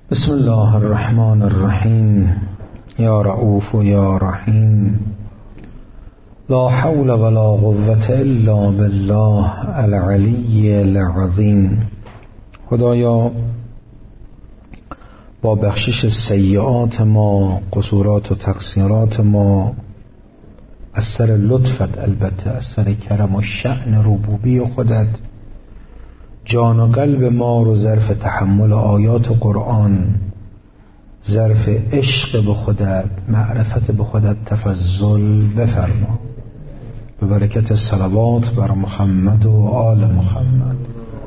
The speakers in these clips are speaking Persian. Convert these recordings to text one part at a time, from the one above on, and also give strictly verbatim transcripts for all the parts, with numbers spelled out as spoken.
بسم الله الرحمن الرحیم. یا رؤوف و یا رحیم. لا حول ولا قوة الا بالله العلی العظیم. خدایا با بخشش سیئات ما، قصورات و تقصیرات ما، از سر لطفت، البته از سر کرم و شأن ربوبی خودت، جان و قلب ما رو ظرف تحمل آیات قرآن، ظرف عشق به خودت، معرفت به خودت تفضل بفرما. به برکت صلوات بر محمد و آل محمد.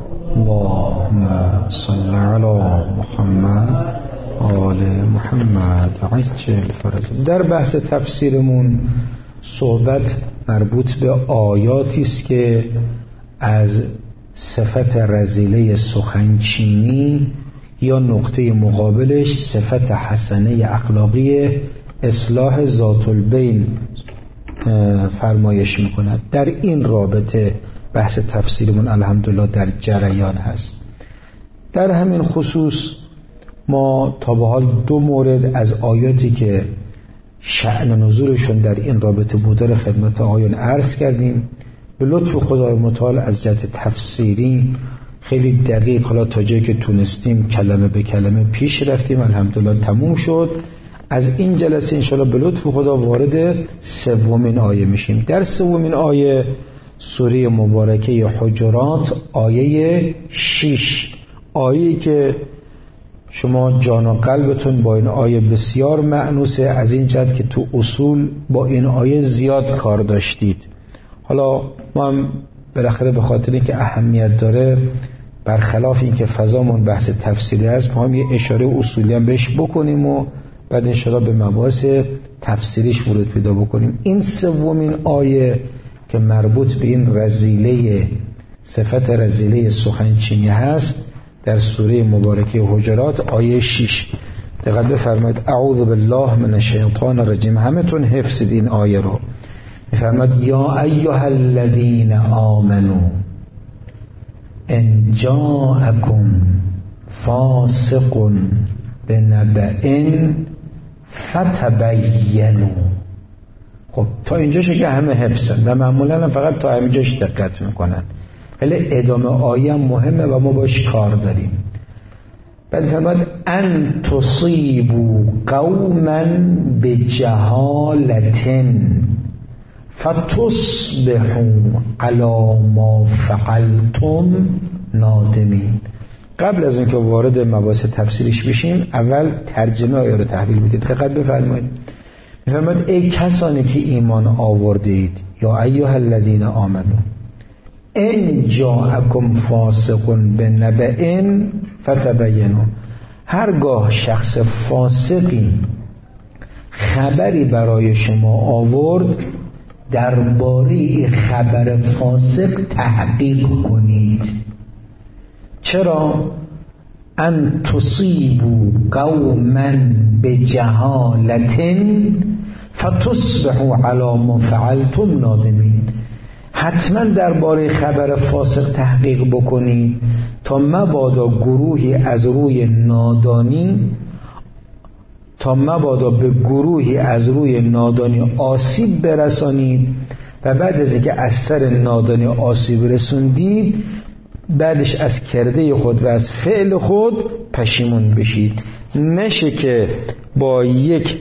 اللهم صل علی محمد آل محمد عجل فرج. در بحث تفسیرمون صحبت مربوط به آیاتی است که از صفت رذیله سخنچینی یا نقطه مقابلش صفت حسنه اخلاقی اصلاح ذات البین فرمایش میکند. در این رابطه بحث تفسیرمون الحمدلله در جریان هست. در همین خصوص ما تا به حال دو مورد از آیاتی که شأن نزولشون در این رابطه بوده رو خدمت آقایان عرض کردیم. به لطف خدای متعال از جهت تفسیری خیلی دقیق، حالا تا جایی که تونستیم کلمه به کلمه پیش رفتیم، الحمدلله تموم شد. از این جلسه انشاءالله به لطف خدا وارد سومین آیه میشیم. در سومین آیه سوره مبارکه حجرات، آیه شش، آیه‌ای که شما جان و قلبتون با این آیه بسیار مأنوسه، از این جهت که تو اصول با این آیه زیاد کار داشتید. حالا ما هم بالاخره به خاطر اینکه اهمیت داره، برخلاف اینکه فضامون بحث تفصیلی است، ما هم یه اشاره اصولی هم بهش بکنیم و بعد انشاءالله به مباحث تفسیریش ورود پیدا بکنیم. این سومین آیه که مربوط به این رذیله، صفت رذیله سخنچینی هست، در سوره مبارکه حجرات، آیه شش. دقت بفرمایید. اعوذ بالله من الشیطان الرجیم. همه تون حفظید این آیه رو. میفرماد یا ایها الذین آمنوا ان جاءکم فاسق بنبأ فتبینوا. خب تا اینجاشه که همه حفظن و معمولا فقط تا همینجاش دقت میکنن، ولی ادامه آیه مهمه و ما باش کار داریم. بعد فرمود ان تصیبوا قوما بجهالة فتصبحوا علی ما فعلتم نادمین. قبل از اینکه وارد مباحث تفسیریش بشیم، اول ترجمه آیه رو تحویل بدید. دقت بفرمایید. میفرماید ای کسانی که ایمان آوردید، یا ایها الذین آمنو ان جاءکم فاسق بنبأ فتبینوا. هرگاه شخص فاسقی خبری برای شما آورد، درباره خبر فاسق تحقیق کنید. چرا؟ ان تصیبوا قوما بجهالة فتصبحوا علی ما فعلتم نادمین. حتما درباره خبر فاسق تحقیق بکنید تا مبادا گروهی از روی نادانی تا مبادا به گروهی از روی نادانی آسیب برسانید و بعد از اینکه از سر نادانی آسیب رسوندید، بعدش از کرده خود و از فعل خود پشیمون بشید. نشه که با یک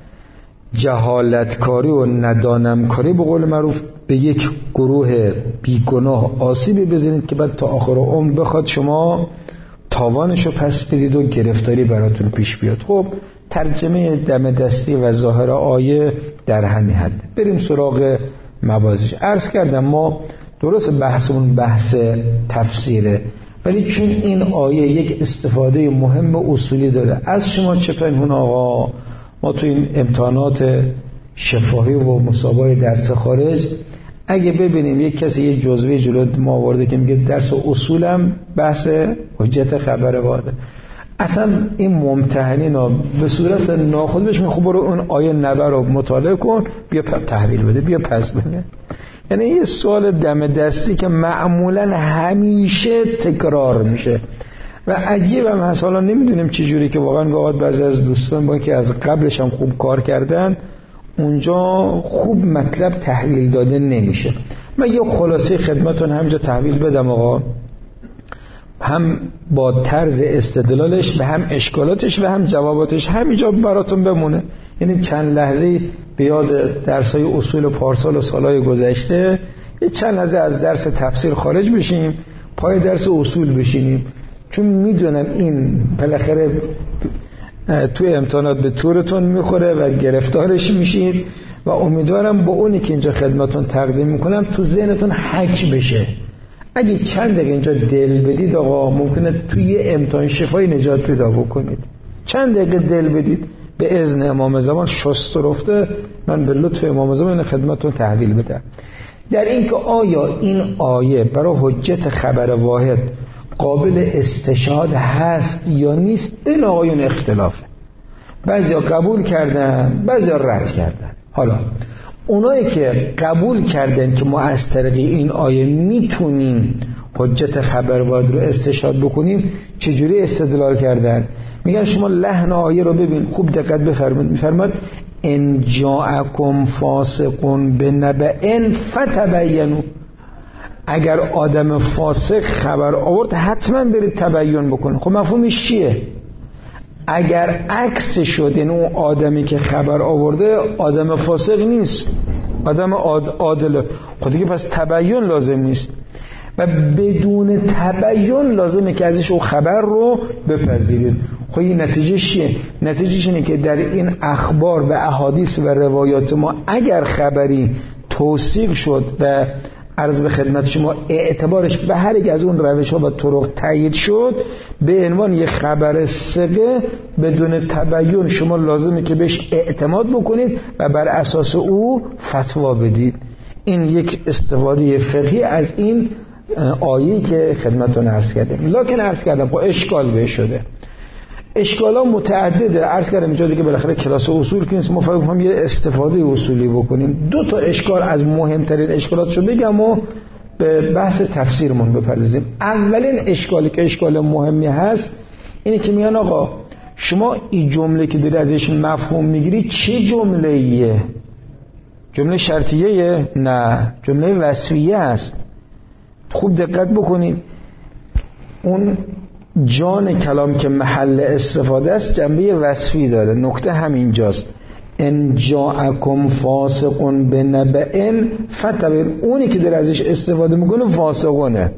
جهالتکاری و ندانمکاری به قول معروف به یک گروه بیگناه آسیبی بزنید که بعد تا آخر عمر بخواد شما تاوانشو پس بدید و گرفتاری براتون پیش بیاد. خب ترجمه دم دستی و ظاهر آیه در همین حد. بریم سراغ مباحثش. عرض کردم ما درست بحثمون بحث تفسیره، ولی چون این آیه یک استفاده مهم اصولی داره، از شما چه پنهون آقا، ما تو این امتحانات شفاهی و مسابقه درس خارج اگه ببینیم یک کسی یه جزوه جلو ما آورده که میگه درس اصولم بحث حجت خبر وارده، اصلا این ممتحنین ها به صورت ناخود بهش میگه خب برو اون آیه نبر رو مطالعه کن، بیا تحویل بده، بیا پس بده. یعنی یه سوال دم دستی که معمولا همیشه تکرار میشه، و عجیب هم هست، حالا نمیدونیم چه جوری که واقعا گاهات بعضی از دوستان با که از قبلش هم خوب کار کردن اونجا خوب مطلب تحویل داده نمیشه. من یه خلاصه خدمتون همینجا تحویل بدم آقا، هم با طرز استدلالش و هم اشکالاتش و هم جواباتش همینجا براتون بمونه. یعنی چند لحظه به یاد درسای اصول پارسال و سالهای گذشته، یه چند لحظه از درس تفسیر خارج بشیم، پای درس اصول بشینیم، چون میدونم این بالاخره تو امتحانات به تورتون میخوره و گرفتارش میشید و امیدوارم با اونی که اینجا خدمتون تقدیم میکنم تو ذهنتون حک بشه. اگه چند دقیقه اینجا دل بدید آقا ممکنه توی امتحان شفای نجات پیدا بکنید. چند دقیقه دل بدید به اذن امام زمان شست رفته، من به لطف امام زمان خدمتون تحویل بدم. در این که آیا این آیه برای حجت خبر واحد قابل استشهاد هست یا نیست، این آقایون اختلافه. بعضیا قبول کردن، بعضیا رد کردن. حالا اونایی که قبول کردن که ما از طریق این آیه میتونیم حجت خبر واحد رو استشهاد بکنیم، چجوری استدلال کردن؟ میگن شما لحن آیه رو ببین، خوب دقت بفرمایید. میفرماد ان جاءکم فاسق بنبأ فتبینوا، اگر آدم فاسق خبر آورد حتما برید تبیین بکنید. خب مفهومش چیه؟ اگر عکس شد، یعنی اون آدمی که خبر آورده آدم فاسق نیست، آدم عادله، خب دیگه پس تبیین لازم نیست و بدون تبیین لازمه که ازش اون خبر رو بپذیرید. خب این نتیجه چیه؟ نتیجهش اینه که در این اخبار و احادیث و روایات ما اگر خبری توثیق شد و عرض به خدمت شما اعتبارش به هر یک از اون روش ها و طرق تایید شد، به عنوان یک خبر ثقه بدون تبیین شما لازمه که بهش اعتماد بکنید و بر اساس او فتوا بدید. این یک استفاده فقهی از این آیه‌ای که خدمتتون عرض کردم. لکن عرض کردم خب اشکال به شده، اشکالا متعدده. عرض کردم اینجا دیگه بالاخره کلاس اصول که نیست، ما فقط می‌خوایم یه استفاده اصولی بکنیم. دو تا اشکال از مهمترین اشکالاتشو بگم و به بحث تفسیرمون بپردازیم. اولین اشکالی که اشکال مهمی هست اینه که میگن آقا شما این جمله که داری ازش مفهوم میگیری چه جمله‌ایه؟ جمله شرطیه؟ نه، جمله وصفیه است. خوب دقت بکنید، اون جان کلام که محل استفاده است جنبه وصفی داره. نکته همینجاست، ان جاءکم فاسق بنبأ فتبینوا، اونی که داره ازش استفاده میکنه فاسقونه.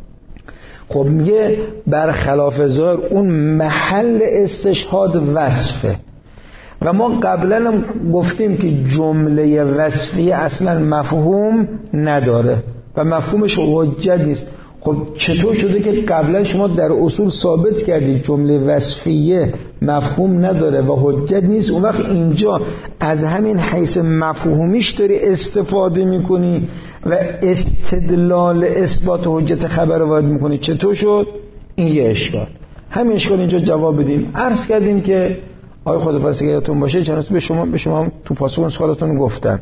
خب میگه برخلاف ظاهر اون محل استشهاد وصفه و ما قبلا هم گفتیم که جمله وصفی اصلا مفهوم نداره و مفهومش حجت نیست. خب چطور شده که قبلا شما در اصول ثابت کردید جمله وصفیه مفهوم نداره و حجت نیست، اون وقت اینجا از همین حیث مفهومیش داری استفاده میکنی و استدلال اثبات حجت خبر واحد میکنی؟ چطور شد؟ این یه اشکال. همین اشکال اینجا جواب بدیم. عرض کردیم که آقای خود پرسیگرتون باشه چند به شما به شما تو پاسخ سوالاتون گفتم.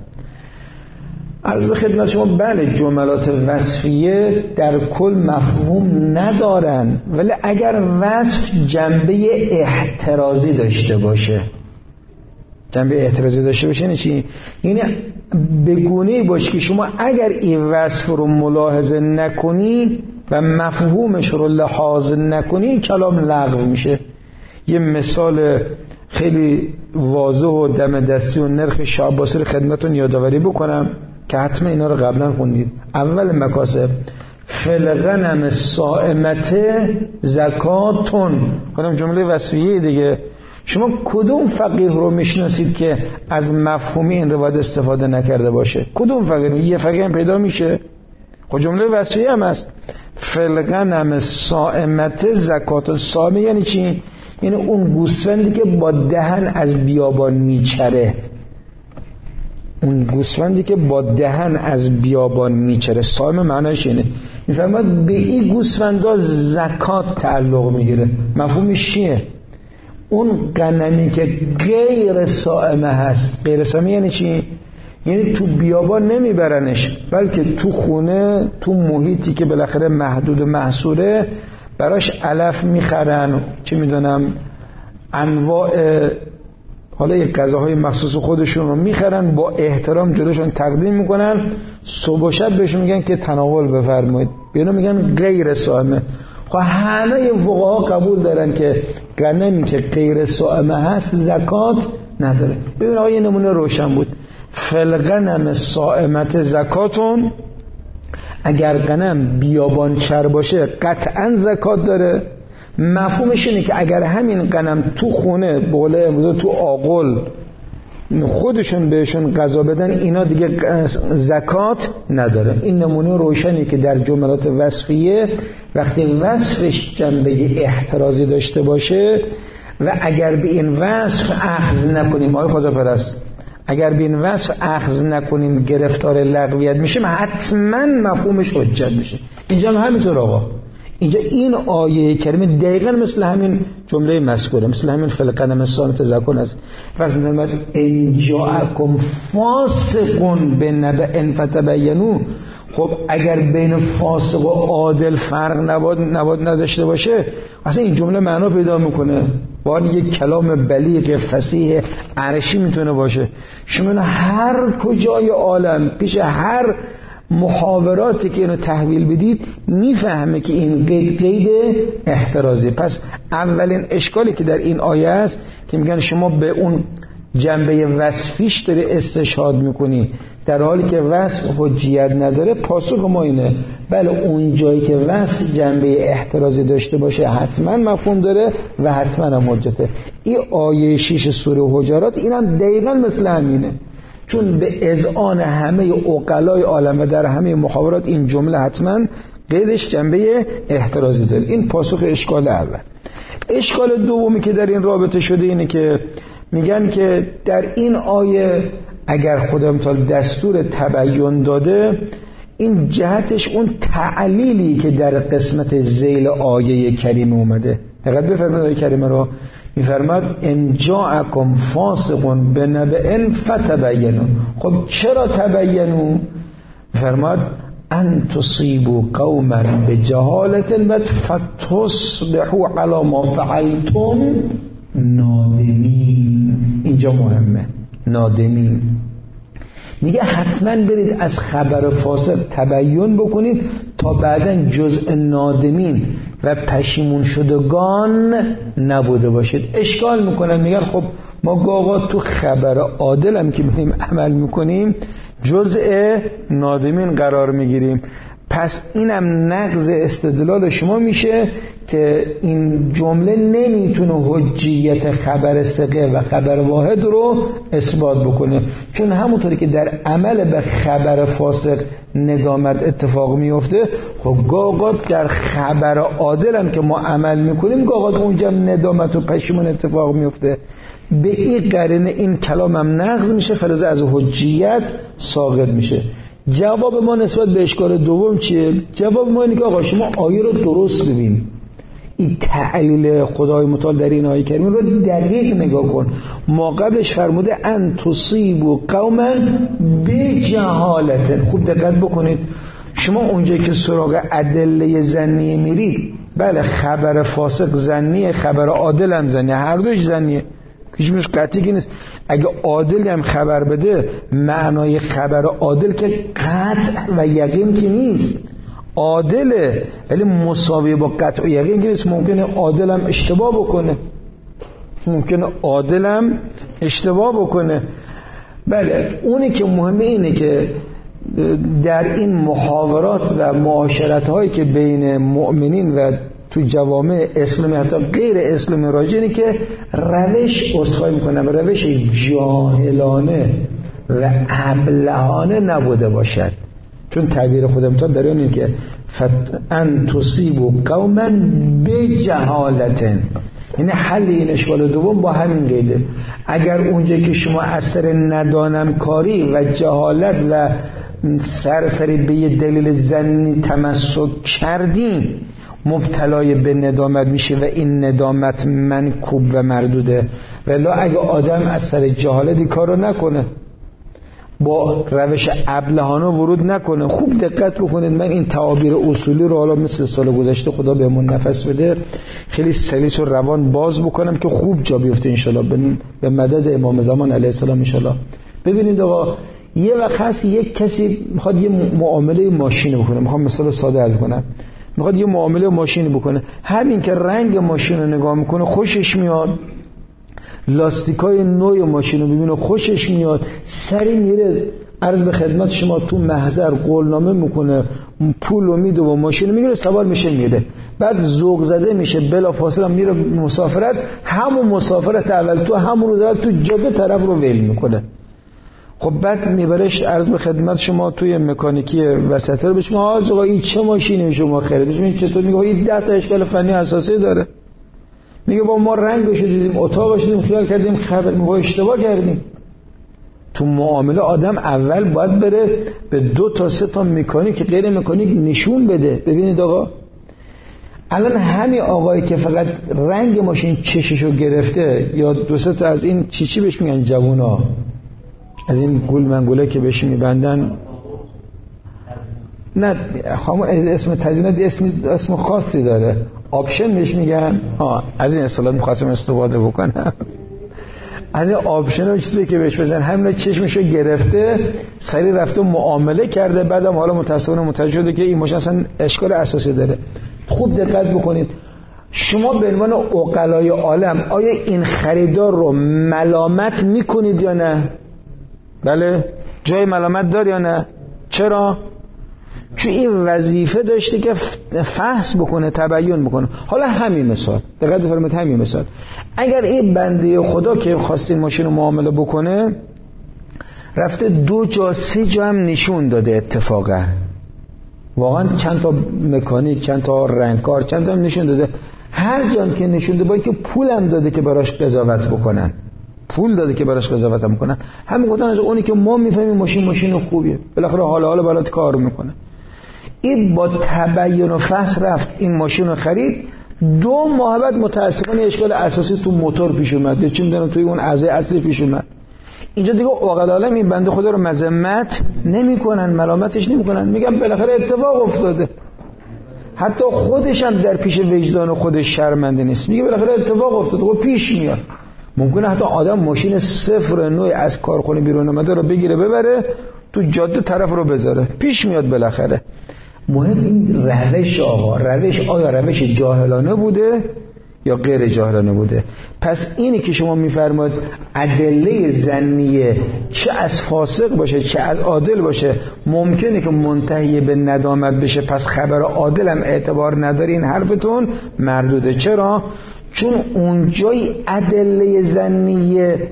عرض به خدمت شما بله جملات وصفیه در کل مفهوم ندارن، ولی اگر وصف جنبه احترازی داشته باشه، جنبه احترازی داشته باشه یعنی چی؟ یعنی بگونه باشه که شما اگر این وصف رو ملاحظه نکنی و مفهومش رو لحاظ نکنی کلام لغو میشه. یه مثال خیلی واضح و دم دستی و نرخ شاه باسر خدمتون یادآوری بکنم که حتما اینا رو قبلا خوندید. اول مکاسب فلغنم الصائمت زکاتون، کنم جمله وصفیه دیگه. شما کدوم فقیه رو میشناسید که از مفهومی این روایت استفاده نکرده باشه؟ کدوم فقیه؟ یه فقیه هم پیدا میشه؟ خب جمله وصفیه هم هست، فلغنم الصائمت زکاتون. صائمه یعنی چی؟ یعنی اون گوسفندی که با دهن از بیابان میچره، اون گوسفندی که با دهن از بیابان میچره. صائم معناش اینه. میفرماد به این گوسفندا زکات تعلق میگیره. مفهومش چیه؟ اون غنمی که غیر صائمه هست. غیر صائمه یعنی چی؟ یعنی تو بیابان نمیبرنش، بلکه تو خونه، تو محیطی که بالاخره محدود و محصوره براش علف میخرن، چه میدونم انواع حالا یک غذاهای مخصوص خودشون رو میخرن، با احترام جلوشون تقدیم میکنن، صبح و شب بهشون میگن که تناول بفرمایید، بیانا میگن غیر صائمه. خب همه فقها قبول دارن که غنمی که غیر صائمه هست زکات نداره. ببین آقا یه نمونه روشن بود، فالغنم صائمت زکاتون، اگر غنم بیابانچر باشه قطعا زکات داره. مفهومش اینه که اگر همین غنم تو خونه بوله امروز تو آغل خودشون بهشون غذا بدن، اینا دیگه زکات نداره. این نمونه روشنی که در جملات وصفیه وقتی وصفش جنبه احترازی داشته باشه و اگر به این وصف اخذ نکنیم، آقای خدا پرست، اگر به این وصف اخذ نکنیم گرفتار لغویت میشه، حتما مفهومش حجت میشه. اینجا هم همینطور آقا، اینجا این آیه کریمه دقیقا مثل همین جمله مذکوره، مثل همین فالغنم صائمت زکات است. وقتی میگه ان جاءکم فاسق بنبأ فتبینوا، خب اگر بین فاسق و عادل فرق نباد نباد نداشته باشه، اصلا این جمله معنا پیدا میکنه. باید یک کلام بلیغ فصیح عرشی میتونه باشه. شما هر کجای عالم پیش هر محاوراتی که اینو تحویل بدید میفهمه که این قید قید احترازی. پس اولین اشکالی که در این آیه است که میگن شما به اون جنبه وصفیش داری استشهاد میکنی در حالی که وصف حجیت نداره، پاسخ ما اینه بله اون جایی که وصف جنبه احترازی داشته باشه حتما مفهوم داره و حتما هم حجته. این آیه شیش سوره حجرات اینم دقیقا مثل همینه، چون به اذعان همه عقلای عالم و در همه محاورات این جمله حتما قیدش جنبه احترازی داره. این پاسخ اشکال اول. اشکال دومی که در این رابطه شده اینه که میگن که در این آیه اگر خدا متعال دستور تبیین داده، این جهتش اون تعلیلی که در قسمت ذیل آیه کریمه اومده. دقت بفرمایید آیه کریمه رو میفرماد ان جاءکم فاسق بنبأ فتبینوا. خب چرا تبینوا؟ میفرماد ان تصیبوا قوما بجهالة فتصبحوا علی ما فعلتم نادمین. اینجا مهمه، نادمین. میگه حتما برید از خبر فاسق تبیین بکنید تا بعداً جزء نادمین و پشیمون شدگان نبوده باشید. اشکال میکنن، میگن خب ما گاهی تو خبر عادل هم که میگیم عمل میکنیم جزء نادمین قرار میگیریم. پس اینم نقض استدلال شما میشه که این جمله نمیتونه حجیت خبر ثقه و خبر واحد رو اثبات بکنه، چون همونطوری که در عمل به خبر فاسق ندامت اتفاق میفته، خب گاهی در خبر عادل هم که ما عمل میکنیم گاهی اونجا ندامت و پشیمون اتفاق میفته. به این قرینه این کلام هم نقض میشه، فلزا از حجیت ساقط میشه. جواب ما نسبت به اشکال دوم چیه؟ جواب ما اینه که آقا شما آیه رو درست ببین، این تعلیل خدای متعال در این آیه کریمه رو دقیق نگاه کن. ما قبلش فرموده ان تصیبوا قوما بجهالة. خوب دقت بکنید، شما اونجایی که سراغ ادله ظنی میرید، بله خبر فاسق ظنیه، خبر عادل هم ظنیه، هر دوش ظنیه، هیچ مش قطعی نیست. اگه عادل هم خبر بده معنای خبر عادل که قطع و یقین که نیست، عادله ولی مساوی با قطع و یقین که نیست. ممکنه عادل هم اشتباه بکنه، ممکنه عادل هم اشتباه بکنه. بله اونی که مهمه اینه که در این محاورات و معاشرت هایی که بین مؤمنین و تو جوامع اسلامی حتی غیر اسلامی راجعه اینه که روش اصخایی میکنم روش جاهلانه و ابلهانه نبوده باشد، چون تعبیر خودم تا در اینه که ان تصیبوا قوما بجهالة، یعنی حل این اشکال دوم با همین قیده. اگر اونجایی که شما اثر ندانم کاری و جهالت و سرسری به یه دلیل ظنی تمسک کردین مبتلای به ندامت میشه و این ندامت منکوب و مردوده. ولی اگه آدم از سر جهالت کارو نکنه، با روش ابلهانه ورود نکنه. خوب دقت بکنید، من این تعابیر اصولی رو حالا مثل سال گذشته خدا بهمون نفس بده خیلی سلیس و روان باز بکنم که خوب جا بیفته انشالله به مدد امام زمان علیه السلام انشالله. ببینید آقا، یه وقت هست یک کسی میخواد یه معامله ماشین بکنه، میخوام مثال ساده عرض کنم، میخواد یه معامله ماشین بکنه، همین که رنگ ماشین رو نگاه میکنه خوشش میاد، لاستیکای نوع ماشین رو ببینه خوشش میاد، سری میره عرض به خدمت شما تو محضر قولنامه میکنه، پول رو میده و ماشین رو میگیره، سوار میشه میره، بعد ذوق زده میشه، بلافاصله میره مسافرت، همون مسافرت اول تو همون روز تو جاده طرف رو ول میکنه. خب بعد میبرش عرض به خدمت شما توی مکانیکی وسطه رو بهش میگه آقا این چه ماشینی شما خریدید؟ این چطور؟ میگه این ده تا اشکال فنی اساسی داره. میگه با ما رنگشو دیدیم، اتاقشو دیدیم، خیال کردیم خبر ما اشتباه کردیم. تو معامله آدم اول باید بره به دو تا سه تا مکانیک غیر مکانیک نشون بده. ببینید آقا، الان همین آقایی که فقط رنگ ماشین چششو گرفته، یا دو سه تا از این چی چی بهش میگن جوونا، از این گل منگوله که بهش میبندن، نه خامو اسم تزیینات اسم اسم خاصی داره، آپشن بهش میگن. ها از این اصطلاح می‌خواستم استفاده بکنم، از این آپشن و چیزی که بهش بزن، همین چشمشو گرفته، سری رفته معامله کرده، بعدم حالا متأسفانه متوجه شده که این ماشین اصلا اشکال اساسی داره. خوب دقت بکنید، شما به عنوان عقلای عالم آیا این خریدار رو ملامت میکنید یا نه؟ بله، جای ملامت داره یا نه؟ چرا؟ چون این وظیفه داشته که فحص بکنه، تبیین بکنه. حالا همین مثال، دقت بفرمایید، همین مثال اگر این بنده خدا که خواستین ماشین رو معامله بکنه رفته دو جا سه جا هم نشون داده، اتفاقا واقعا چند تا مکانیک، چند تا رنگکار، چند تا هم نشون داده، هر جا که نشون داده باید که پول هم داده که براش قضاوت بکنن، پول داده که براش قضاوت هم کنن. همین گفتن از اونی که ما میفهمیم ماشین ماشین خوبیه، بالاخره حالا حالا برات کار میکنه. این با تبیین و فحص رفت این ماشین رو خرید، دو ماه بعد متاسفانه اشکال اساسی تو موتور پیش اومد، چی میدونم توی اون اعضای اصلی پیش اومد. اینجا دیگه عقل عالم این بنده خدا رو مذمت نمیکنن، ملامتش نمیکنن، میگن بالاخره اتفاق افتاده. حتی خودش هم در پیش وجدان خودش شرمنده نیست، میگه بالاخره اتفاق افتاده و پیش میاد. ممکنه حتی آدم ماشین صفر نوع از کارخونه بیرون اومده رو بگیره ببره تو جاده طرف رو بذاره، پیش میاد بالاخره. مهم این روش آقا، روش آیا روش جاهلانه بوده یا غیر جاهلانه بوده؟ پس اینی که شما میفرمایید ادله ظنیه چه از فاسق باشه چه از عادل باشه ممکنه که منتهی به ندامت بشه، پس خبر عادل هم اعتبار نداره، این حرفتون مردوده. چرا؟ چون اونجای ادله ظنیه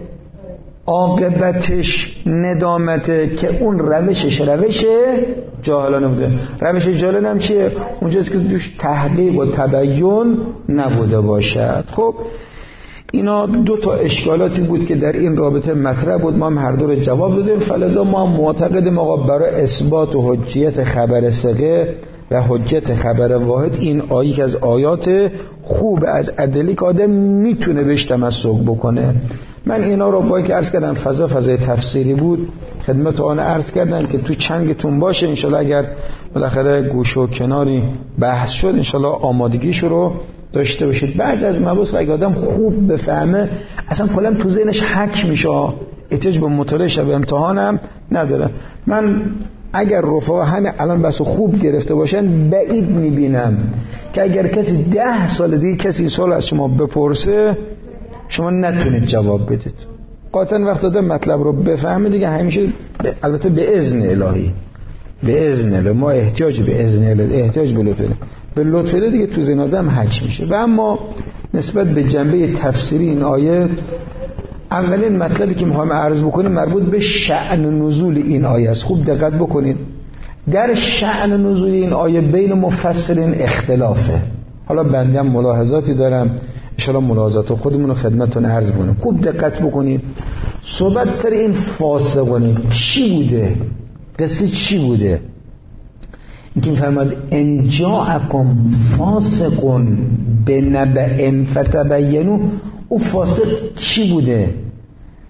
عاقبتش ندامته که اون روشش روش جاهلانه بوده. روش جاهلانه هم چیه؟ اونجاست که توش تحقیق و تبیین نبوده باشد. خب اینا دو تا اشکالاتی بود که در این رابطه مطرح بود، ما هم هر دو رو جواب دادیم. فلذا ما هم معتقدیم آقا برای اثبات و حجیت خبر ثقه و حجت خبر واحد این آیه که از آیات خوب از ادله که آدم میتونه بهش تمسک بکنه. من اینا رو با که عرض کردم فضا فضای تفسیری بود، خدمت آن عرض کردم که تو چنگتون باشه، انشالله اگر بالاخره گوش و کناری بحث شد انشالله آمادگیش رو داشته باشید. بعضی از مباحث اگه آدم خوب بفهمه اصلا کلا تو ذهنش حک میشه، احتیاج به مطالعه شب امتحانم نداره. من اگر رفقا همه الان بس خوب گرفته باشن بعید میبینم که اگر کسی ده سال دیگه کسی سوال از شما بپرسه شما نتونید جواب بدید. قاطعا وقت دادم مطلب رو بفهمه دیگه همیشه ب... البته به اذن الهی، به اذن الهی ما احتیاج به اذن الهی، احتیاج به لطف به لطف دیگه تو ذهن آدم حک میشه. و اما نسبت به جنبه تفسیری این آیه، اولین مطلبی که میخوایم عرض بکنیم مربوط به شأن نزول این آیه است. خوب دقت بکنید، در شأن نزول این آیه بین مفسرین اختلافه. حالا بنده هم ملاحظاتی دارم، انشاءالله ملاحظات خودمون رو خدمتتون عرض کنیم. خوب دقت بکنید، صحبت سر این فاسقونه چی بوده؟ قصه چی بوده؟ اینکه میفرماد ان جاءکم فاسق بنبأ فتبینوا، او فاسق چی بوده؟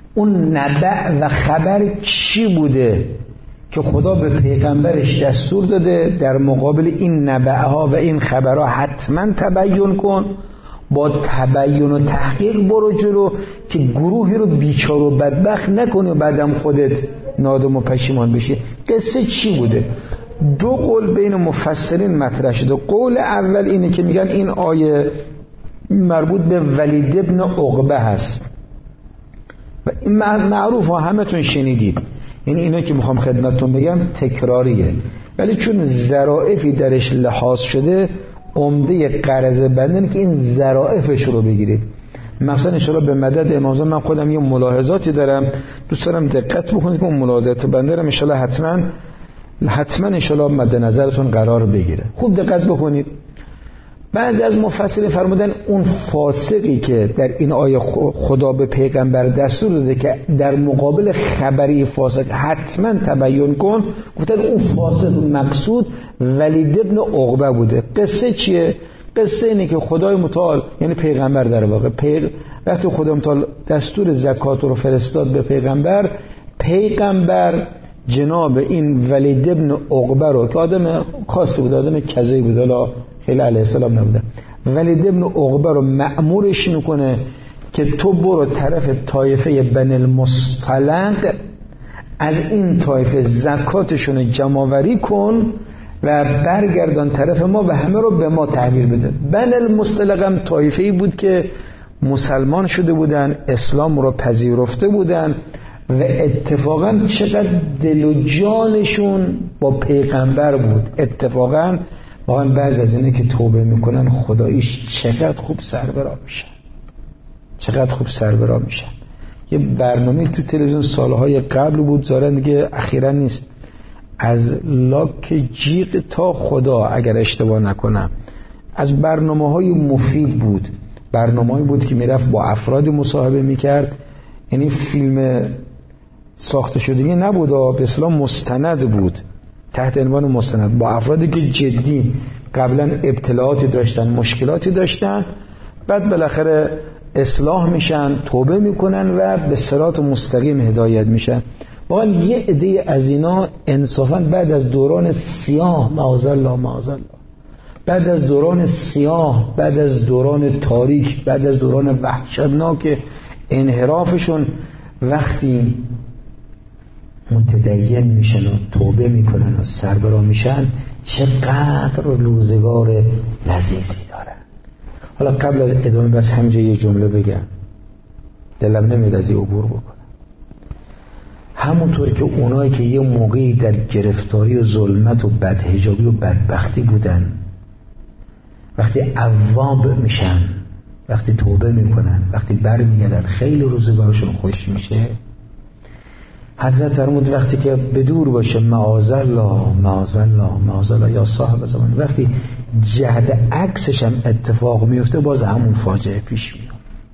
اون نبع و خبر چی بوده که خدا به پیغمبرش دستور داده در مقابل این نبعها و این خبرها حتما تبیین کن، با تبیین و تحقیق برو جلو که گروهی رو بیچاره و بدبخت نکنی و بعدم خودت نادم و پشیمان بشی. قصه چی بوده؟ دو قول بین مفسرین مطرح شده. قول اول اینه که میگن این آیه مربوط به ولید ابن عقبه هست و این معروف ها همتون شنیدید، یعنی اینا که میخوام خدمتتون بگم تکراریه، ولی چون ظرافی درش لحاظ شده عمده قرض بندن که این ظرافش رو بگیرید. مثلا انشاءالله به مدد امام زمان من خودم یه ملاحظاتی دارم، دوست دارم دقت بکنید که اون ملاحظات بنده رو انشاءالله حتما حتما انشاءالله مد نظرتون قرار بگیره. خوب دقت بکنید. بعضی از مفسرین فرمودن اون فاسقی که در این آیه خدا به پیغمبر دستور داده که در مقابل خبری فاسق حتما تبیین کن، گفتن اون فاسق مقصود ولید ابن عقبه بوده. قصه چیه؟ قصه اینه که خدای متعال یعنی پیغمبر در واقع پیغ... وقتی خدا متعال دستور زکات رو فرستاد به پیغمبر، پیغمبر جناب این ولید ابن عقبه رو که آدم خاصی بود، آدم کذی بود، حالا خیلی علیه السلام نبوده، ولید ابن عقبه رو مأمورش میکنه که تو برو طرف طایفه بنی المصطلق، از این طایفه زکاتشون جمع‌آوری کن و برگردان طرف ما و همه رو به ما تحویل بده. بنی المصطلق هم طایفه‌ای بود که مسلمان شده بودن، اسلام رو پذیرفته بودن و اتفاقا چقدر دل و جانشون با پیغمبر بود. اتفاقا واقعا بعضی از اینه که توبه میکنن خداییش چقدر خوب سربرا میشن، چقدر خوب سربرا میشن. یه برنامه تو تلویزیون سالهای قبل بود، ظاهرا دیگه اخیرا نیست، از لاک جیغ تا خدا اگر اشتباه نکنم، از برنامه‌های مفید بود. برنامه‌ای بود که میرفت با افراد مصاحبه میکرد، یعنی فیلم ساخته شدگی نبود، به اصطلاح مستند بود، تحت عنوان مستند، با افرادی که جدی قبلا ابتلاعاتی داشتن، مشکلاتی داشتن، بعد بالاخره اصلاح میشن، توبه میکنن و به صراط مستقیم هدایت میشن. واقعا یه عده از اینا انصافا بعد از دوران سیاه، معاذالله معاذالله، بعد از دوران سیاه، بعد از دوران تاریک، بعد از دوران وحشتناک انحرافشون، وقتی متدین میشن و توبه میکنن و سربرا میشن، چقدر روزگار لذیذی دارن. حالا قبل از ادامه بس همینجا یه جمله بگم، دلم نمیاد از این عبور بکنم. همونطور که اونایی که یه موقعی در گرفتاری و ظلمت و بدحجابی و بدبختی بودن، وقتی عواب میشن، وقتی توبه میکنن، وقتی بر میگردن، خیلی روزگارشون خوش میشه. حضرت فرمود وقتی که بدور باشه، معاذالله معاذالله معاذالله یا صاحب زمان، وقتی جهت عکسش هم اتفاق میفته، باز همون فاجعه پیش میاد.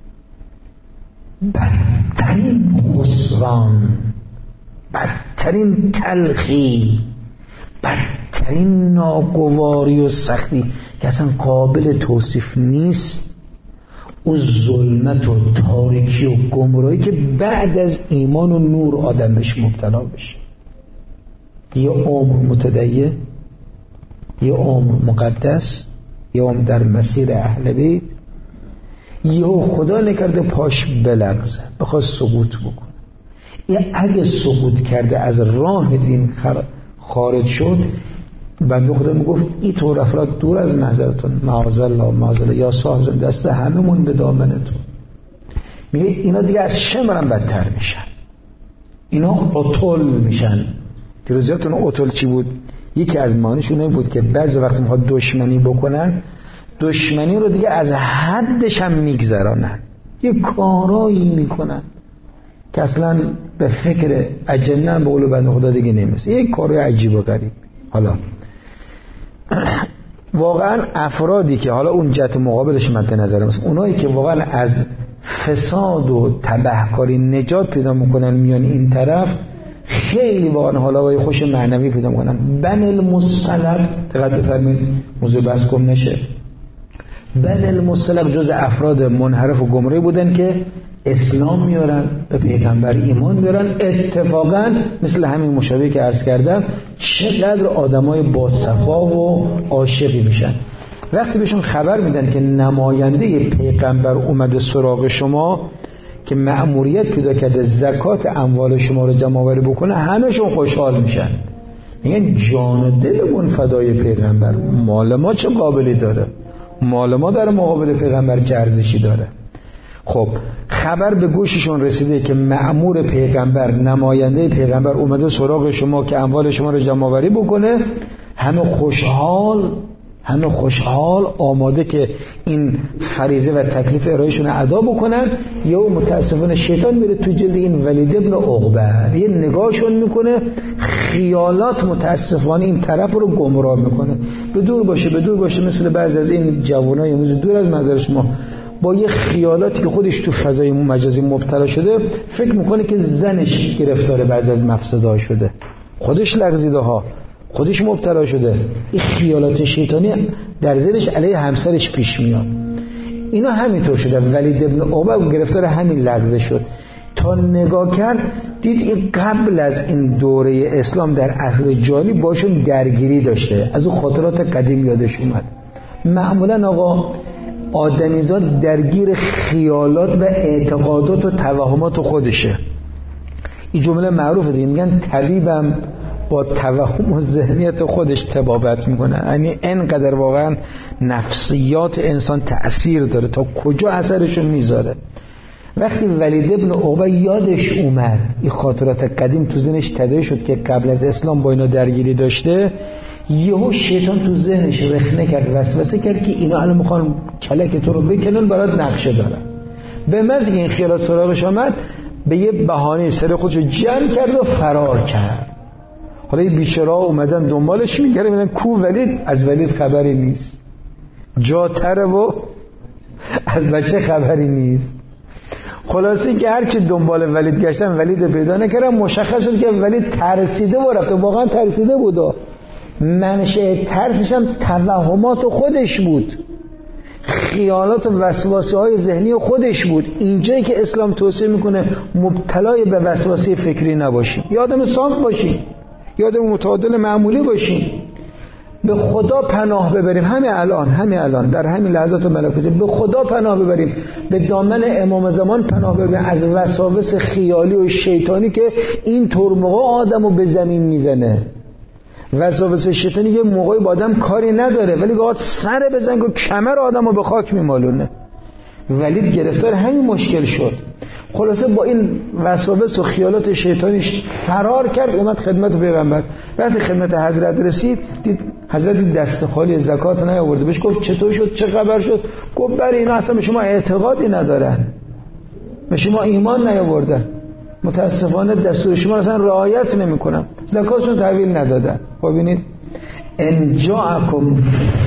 بدترین خسران، بدترین تلخی، بدترین ناگواری و سختی که اصلا قابل توصیف نیست، او ظلمت و تاریکی و گمراهی که بعد از ایمان و نور آدم بهش مبتلا بشه. یه عمر متدین، یه عمر مقدس، یه عمر در مسیر اهل بیت، یه خدا نکرده پاش بلغزه، بخواد سقوط بکنه. یه اگه سقوط کرده از راه دین خارج شد، بنده خدا میگفت این طور افراد دور از محضرتون، معاذالله معاذالله یا صاحب دست هممون به دامنتون. میگه اینا دیگه از شمر هم بدتر میشن، اینا عطل میشن. دیروزیاتون عطل چی بود؟ یکی از معنیشون این بود که بعضی وقت میخواد دشمنی بکنن، دشمنی رو دیگه از حدش هم میگذرانن، یه کارایی میکنن که اصلا به فکر اجنه به قول بنده خدا دیگه نمیرسه، یه کاری عجیب و غریب. حالا واقعا افرادی که حالا اون جهت مقابلش مد نظر مثلا اونایی که واقعا از فساد و تبهکاری نجات پیدا میکنن میان این طرف، خیلی واقعا حالا خوش معنوی پیدا میکنن. بنی المصطلق، دقت بفرمایید موضوع بحث گم نشه، بنی المصطلق جز افراد منحرف و گمراه بودن که اسلام میارن، به پیغمبر ایمان میارن. اتفاقا مثل همین مشابه که عرض کردم چقدر آدمای باصفا و عاشقی میشن. وقتی بهشون خبر میدن که نماینده پیغمبر اومده سراغ شما که مأموریت پیدا کرده زکات اموال شما رو جمع آوری بکنه، همه‌شون خوشحال میشن، میگن جان و دلمون فدای پیغمبر. مال ما چه قابلی داره؟ مال ما در مقابل پیغمبر چه ارزشی داره؟ خب خبر به گوششون رسیده که مأمور پیغمبر، نماینده پیغمبر اومده سراغ شما که اموال شما رو جمع آوری بکنه. همه خوشحال، همه خوشحال آماده که این فریضه و تکلیف ارائهشون ادا بکنن. یا متاسفانه شیطان میره تو جلد این ولید ابن عقبه، یه نگاهشون میکنه، خیالات متاسفانه این طرف رو گمراه میکنه. به دور باشه، به دور باشه. مثل بعضی از این جوانای امروز دور از نظر شما با یه خیالاتی که خودش تو فضای مجازی مبتلا شده فکر میکنه که زنش گرفتار بعضی از مفسدها شده، خودش لغزیده ها، خودش مبتلا شده. این خیالات شیطانی در ذهنش علیه همسرش پیش میاد. اینا همینطور شده. ولید ابن عقبه گرفتار همین لغزه شد. تا نگاه کرد دید این قبل از این دوره اسلام در عصر جاهلی باشون درگیری داشته، از اون خاطرات قدیم یادش اومد. معمولا آقا آدمیزاد درگیر خیالات و اعتقادات و توهمات خودشه. این جمله معروفه دیگه، میگن طبیبم با توهم و ذهنیت خودش طبابت میکنه. یعنی اینقدر واقعا نفسیات انسان تأثیر داره تا کجا اثرشون میذاره. وقتی ولید ابن عقبه یادش اومد، این خاطرات قدیم تو ذهنش تداعی شد که قبل از اسلام با اینا درگیری داشته، یهو شیطان تو ذهنش رخنه کرد، وسوسه کرد که اینا الان میخوان کلک تو رو بکنن، برات نقشه دارن. به محض اینکه این خیالات سراغش آمد به یه بهانه سر خودشو جمع کرد و فرار کرد. حالا این بیچاره‌ها اومدن دنبالش میگردن، میگن کو ولید؟ از ولید خبری نیست، جاتره و از بچه خبری نیست. خلاصه که هرچی دنبال ولید گشتن ولید پیدا نکردن. مشخص شد که ولید ترسیده و رفته، واقعا ترسیده بود. منشأ ترسش هم توهمات خودش بود، خیالات و وسواسه های ذهنی خودش بود. اینجایی که اسلام توصیه میکنه مبتلای به وسواسه فکری نباشین، یه آدم صاف باشین، یه آدم متعادل معمولی باشین، به خدا پناه ببریم. همین الان، همین الان در همین لحظات ملکوتی به خدا پناه ببریم، به دامن امام زمان پناه ببریم از وسواس خیالی و شیطانی که این طور موقع آدمو به زمین میزنه. وسواس شیطانی یه موقعی با آدم کاری نداره، ولی گاهی سر بزنگ و کمر آدمو به خاک میمالونه. ولید گرفتار همین مشکل شد. خلاصه با این وسواس و خیالات شیطانیش فرار کرد، اومد خدمت پیغمبر. وقتی خدمت حضرت رسید دید حضرت دست خالی، زکات نیاورده. بهش گفت چطور شد، چه خبر شد؟ گفت برای اینا اصلا به شما اعتقادی ندارن، به شما ایمان نیاوردن، متاسفانه دستور شما اصلا رعایت نمیکنن، زکاتشون تحویل ندادن. ببینید ان جاءکم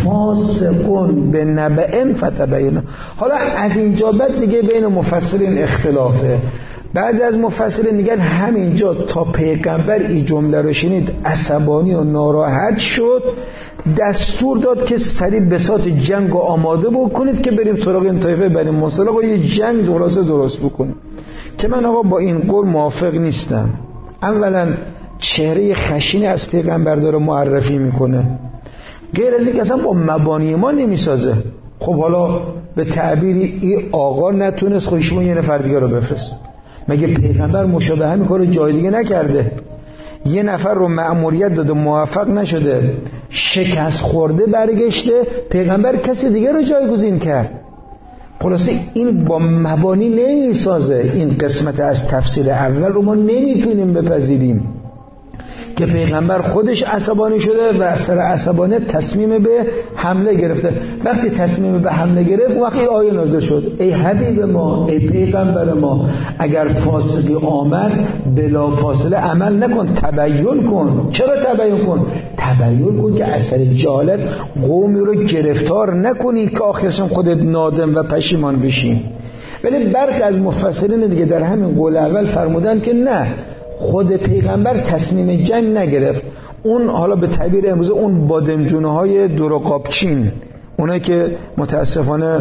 فاسقون بنبأ فتبینوا. حالا از اینجا بعد دیگه بین مفسرین اختلافه. بعضی از مفسرین میگن همینجا تا پیغمبر این جمله رو شنید عصبانی و ناراحت شد، دستور داد که سریع بساط جنگ رو آماده بکنید که بریم سراغ این طایفه بنی مصطلق و یه جنگ درست درست بکنید. که من آقا با این قول موافق نیستم. اولا چهره خشینی از پیغمبر داره معرفی میکنه، غیر از اینکه اصلا با مبانی ما نمیسازه. خب حالا به تعبیری این آقا نتونست خودشون یه نفر دیگه رو بفرست، مگه پیغمبر مشابه همین کارو جای دیگه نکرده؟ یه نفر رو مأموریت داده موفق نشده، شکست خورده برگشته، پیغمبر کسی دیگه رو جایگزین کرد. خلاصه این با مبانی نمیسازه. این قسمت از تفسیر اول رو ما نمیتونیم بپذیریم که پیغمبر خودش عصبانی شده و از سر عصبانیت تصمیم به حمله گرفته. وقتی تصمیم به حمله گرفت وقتی آیه نازل شد ای حبیب ما، ای پیغمبر ما، اگر فاسقی آمد بلا فاصله عمل نکن، تبیین کن. چرا تبیین کن؟ تبیین کن که اثر جهالت قومی رو گرفتار نکنی که آخرش هم خودت نادم و پشیمان بشین. ولی برخی از مفسرین دیگه در همین قول اول فرمودن که نه، خود پیغمبر تصمیم جنگ نگرفت. اون حالا به تعبیر امروز اون بادمجونه های دور قابچین، اونایی که متاسفانه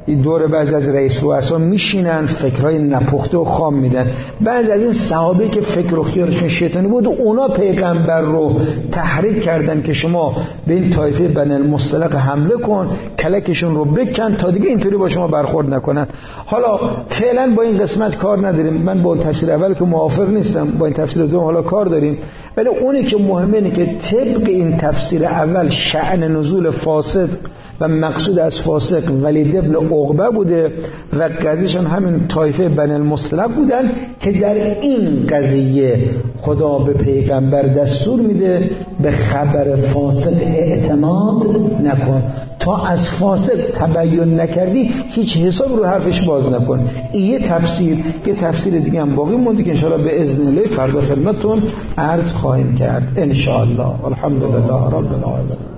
این دور بعضی از رئیس رؤسا میشینن فکرهای نپخته و خام میدن. بعضی از این صحابه که فکر و خیالشون شیطانی بود اونا پیغمبر رو تحریک کردن که شما به این طایفه بنی المصطلق حمله کن، کلکشون رو بکن تا دیگه اینطوری با شما برخورد نکنن. حالا فعلا با این قسمت کار نداریم، من با تفسیر اول که موافق نیستم، با این تفسیر دوم حالا کار داریم، ولی اونی که مهمه اینه که طبق این تفسیر اول شأن نزول فاسد و مقصود از فاسق ولید ابن عقبه بوده و قضیهشان همین طایفه بنی المصطلق بودن که در این قضیه خدا به پیغمبر دستور میده به خبر فاسق اعتماد نکن، تا از فاسق تبین نکردی هیچ حساب رو حرفش باز نکن. این یه تفسیر. یه تفسیر دیگه هم باقی مونده که انشاءالله به اذن الله فردا خدمتتون عرض خواهیم کرد ان شاء الله. الحمدلله رب العالمین.